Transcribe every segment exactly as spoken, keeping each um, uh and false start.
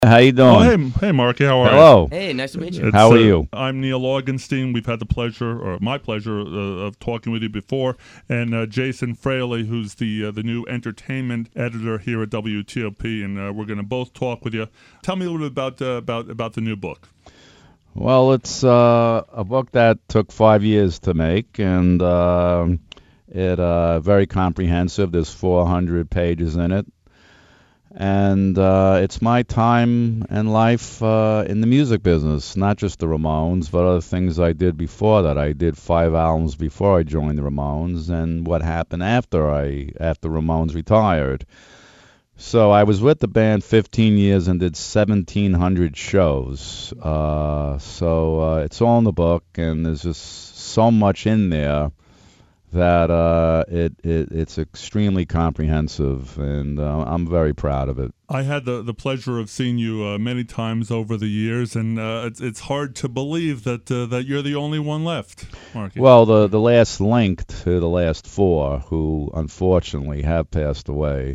How you Oh, doing? hey, hey, Marky, how are Hello. Hey, nice to meet you? you. It's, How are uh, you? I'm Neil Augenstein. We've had the pleasure, or my pleasure, uh, of talking with you before, and uh, Jason Fraley, who's the uh, the new entertainment editor here at W T O P, and uh, we're going to both talk with you. Tell me a little bit about uh, about about the new book. Well, it's uh, a book that took five years to make, and uh, it uh, very comprehensive. There's four hundred pages in it, and uh, it's my time and life uh, in the music business, not just the Ramones, but other things I did before that. I did five albums before I joined the Ramones, and what happened after I after Ramones retired. So I was with the band fifteen years and did seventeen hundred shows. Uh, so uh, it's all in the book, and there's just so much in there that uh, it, it it's extremely comprehensive, and uh, I'm very proud of it. I had the, the pleasure of seeing you uh, many times over the years, and uh, it's it's hard to believe that uh, that you're the only one left, Marky. Well, the the last link to the last four, who unfortunately have passed away.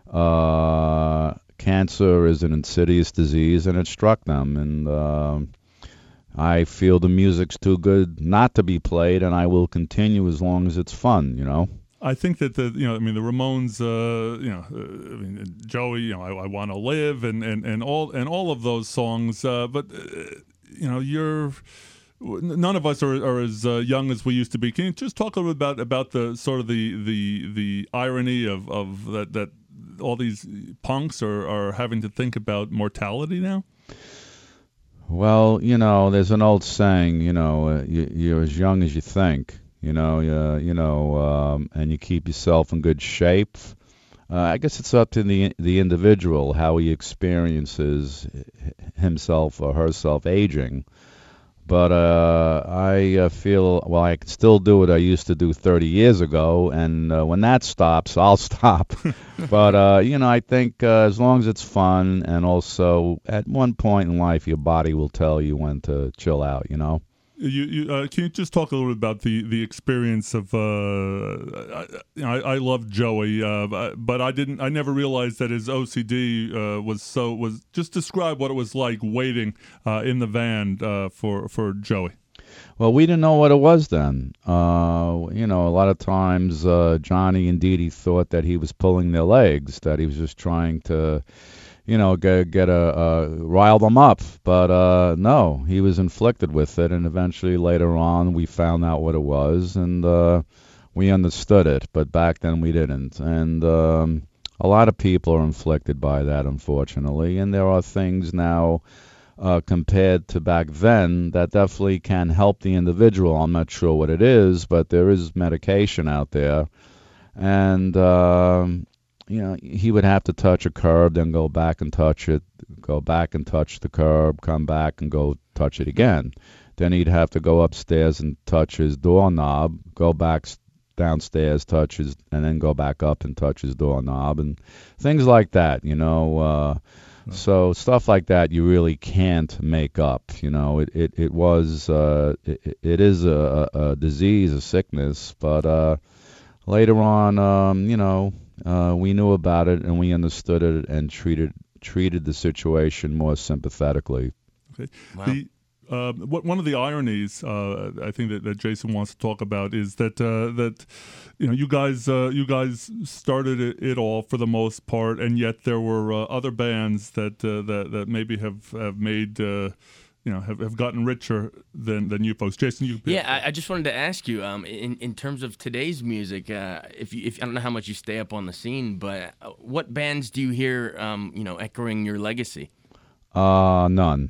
Uh, cancer is an insidious disease, and it struck them. And uh, I feel the music's too good not to be played, and I will continue as long as it's fun. You know. I think that the you know I mean the Ramones uh, you know uh, I mean Joey you know I, I Want to Live and, and, and all and all of those songs, uh, but uh, you know you're. None of us are, are as uh, young as we used to be. Can you just talk a little bit about about the sort of the the, the irony of, of that that all these punks are, are having to think about mortality now? Well, you know, there's an old saying, you know, uh, you, you're as young as you think, you know, uh, you know, um, and you keep yourself in good shape. Uh, I guess it's up to the the individual how he experiences himself or herself aging. But uh, I uh, feel, well, I can still do what I used to do thirty years ago, and uh, when that stops, I'll stop. But, uh, you know, I think uh, as long as it's fun, and also at one point in life, your body will tell you when to chill out, you know? You, you uh, can you just talk a little bit about the, the experience of uh, I, I I love Joey, uh, but I didn't I never realized that his O C D uh, was so was just describe what it was like waiting uh, in the van uh, for for Joey. Well, we didn't know what it was then. Uh, you know, a lot of times uh, Johnny and Dee Dee thought that he was pulling their legs, that he was just trying to, you know, get, get a, uh, rile them up. But uh, no, he was inflicted with it, and eventually later on we found out what it was, and uh, we understood it. But back then we didn't. And um, a lot of people are inflicted by that, unfortunately, and there are things now Uh, compared to back then, that definitely can help the individual. I'm not sure what it is, but there is medication out there. And, um, you know, he would have to touch a curb, then go back and touch it, go back and touch the curb, come back and go touch it again. Then he'd have to go upstairs and touch his doorknob, go back downstairs, touch his, and then go back up and touch his doorknob, and things like that, you know. Uh, So stuff like that you really can't make up. You know, it it it was uh, it, it is a, a disease, a sickness. But uh, later on, um, you know, uh, we knew about it and we understood it and treated treated the situation more sympathetically. Okay. Wow. The, uh, what, one of the ironies uh, I think that, that Jason wants to talk about is that uh, that you know you guys uh, you guys started it, it all for the most part, and yet there were uh, other bands that uh, that that maybe have have made uh, you know have, have gotten richer than than you folks. Jason, you Yeah, I, I just wanted to ask you, um, in in terms of today's music, uh, if you, if I don't know how much you stay up on the scene, but uh, what bands do you hear, um, you know, echoing your legacy? Uh, none.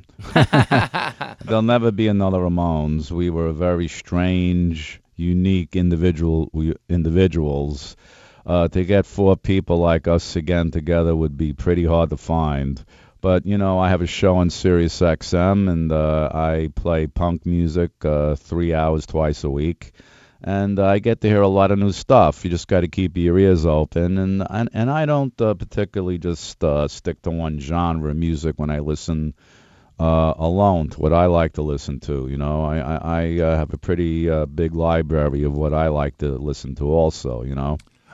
There'll never be another Ramones. We were very strange, unique individual we, individuals. Uh, to get four people like us again together would be pretty hard to find. But, you know, I have a show on Sirius X M, and uh, I play punk music uh, three hours twice a week. And uh, I get to hear a lot of new stuff. You just got to keep your ears open. And and, and I don't uh, particularly just uh, stick to one genre of music when I listen uh, alone to what I like to listen to. You know, I, I, I uh, have a pretty uh, big library of what I like to listen to also, you know.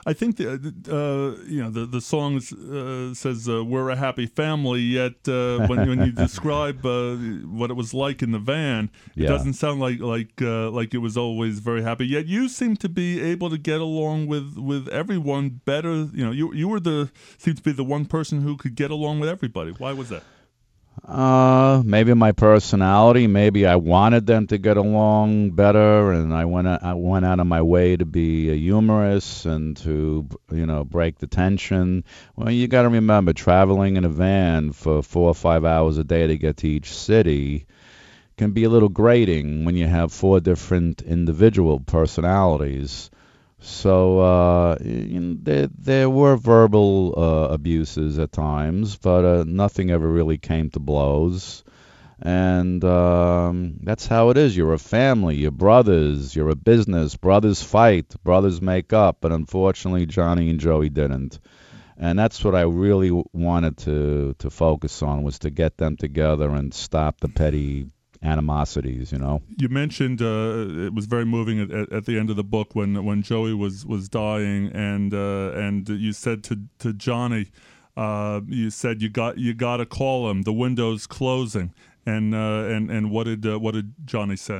I think the, uh, you know the the song uh, says uh, we're a happy family. Yet uh, when when you describe uh, what it was like in the van, it Yeah. doesn't sound like like uh, like it was always very happy. Yet you seem to be able to get along with, with everyone better. You know, you you were the seemed to be the one person who could get along with everybody. Why was that? Uh, maybe my personality. Maybe I wanted them to get along better, and I went I went out of my way to be a humorous and to you know break the tension. Well, you got to remember, traveling in a van for four or five hours a day to get to each city can be a little grating when you have four different individual personalities. So uh, you know, there there were verbal uh, abuses at times, but uh, nothing ever really came to blows. And um, that's how it is. You're a family, you're brothers, you're a business. Brothers fight, brothers make up. But unfortunately, Johnny and Joey didn't. And that's what I really w- wanted to to focus on, was to get them together and stop the petty animosities, you know. You mentioned uh, it was very moving at, at, at the end of the book when when Joey was was dying, and uh, and you said to to Johnny, uh, you said you got you got to call him. The window's closing, and uh, and and what did uh, what did Johnny say?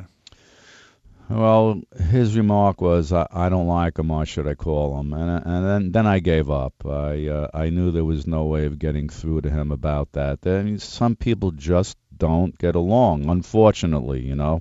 Well, his remark was, I, I don't like him, or should I call him? And and then then I gave up. I uh, I knew there was no way of getting through to him about that. I mean, some people just don't get along, unfortunately, you know.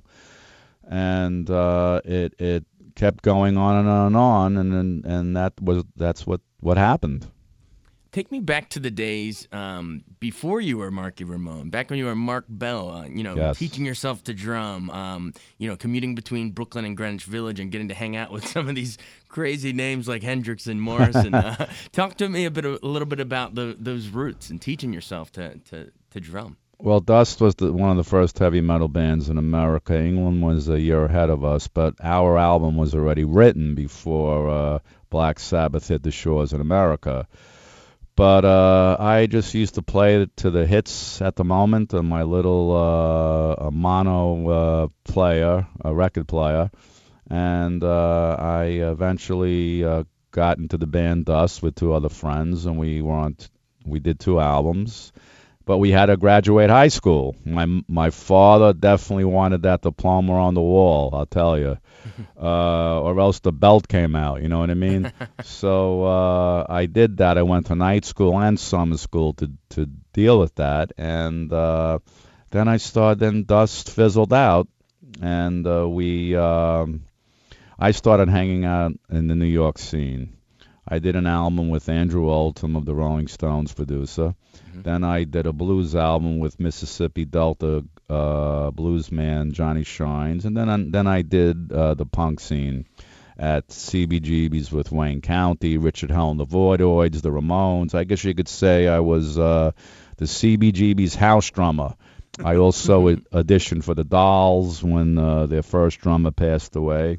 And uh, it it kept going on and on and on, and and, and that was that's what, what happened. Take me back to the days um, before you were Marky Ramone, back when you were Mark Bell, uh, you know, Yes. teaching yourself to drum, um, you know, commuting between Brooklyn and Greenwich Village and getting to hang out with some of these crazy names like Hendrix and Morrison. uh, talk to me a bit, a little bit about the, those roots and teaching yourself to, to, to drum. Well, Dust was the, one of the first heavy metal bands in America. England was a year ahead of us, but our album was already written before uh, Black Sabbath hit the shores in America. But uh, I just used to play it to the hits at the moment on my little uh, a mono uh, player, a record player. And uh, I eventually uh, got into the band Dust with two other friends, and we were on t- we did two albums. But we had to graduate high school. My my father definitely wanted that diploma on the wall, I'll tell you, uh, or else the belt came out. You know what I mean? So uh, I did that. I went to night school and summer school to to deal with that, and uh, then I started. Then Dust fizzled out, and uh, we um, I started hanging out in the New York scene. I did an album with Andrew Oldham of the Rolling Stones, producer. Mm-hmm. Then I did a blues album with Mississippi Delta uh, blues man Johnny Shines, and then I, then I did uh, the punk scene at C B G B's with Wayne County, Richard Hell and the Voidoids, the Ramones. I guess you could say I was uh, the C B G B's house drummer. I also auditioned for the Dolls when uh, their first drummer passed away.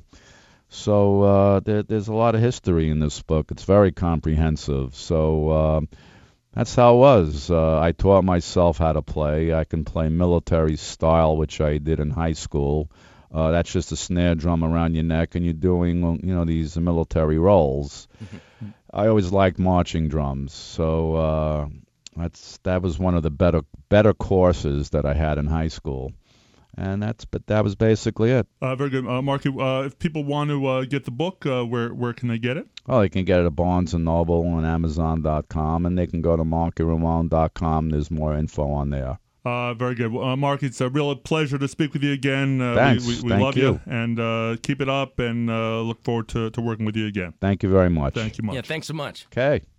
So uh, there, there's a lot of history in this book. It's very comprehensive. So uh, that's how it was. Uh, I taught myself how to play. I can play military style, which I did in high school. Uh, that's just a snare drum around your neck, and you're doing, you know, these military rolls. I always liked marching drums, so uh, that's that was one of the better better courses that I had in high school. And that's, but that was basically it. Uh, very good, uh, Marky. Uh, if people want to uh, get the book, uh, where where can they get it? Well, they can get it at Barnes and Noble and Amazon dot com, and they can go to Marky Ramone dot com. There's more info on there. Uh, very good. Well, uh, Marky, it's a real pleasure to speak with you again. Uh, Thanks. We, we, we Thank love you. you, and uh, keep it up, and uh, look forward to, to working with you again. Thank you very much. Thank you much. Yeah, thanks so much. Okay.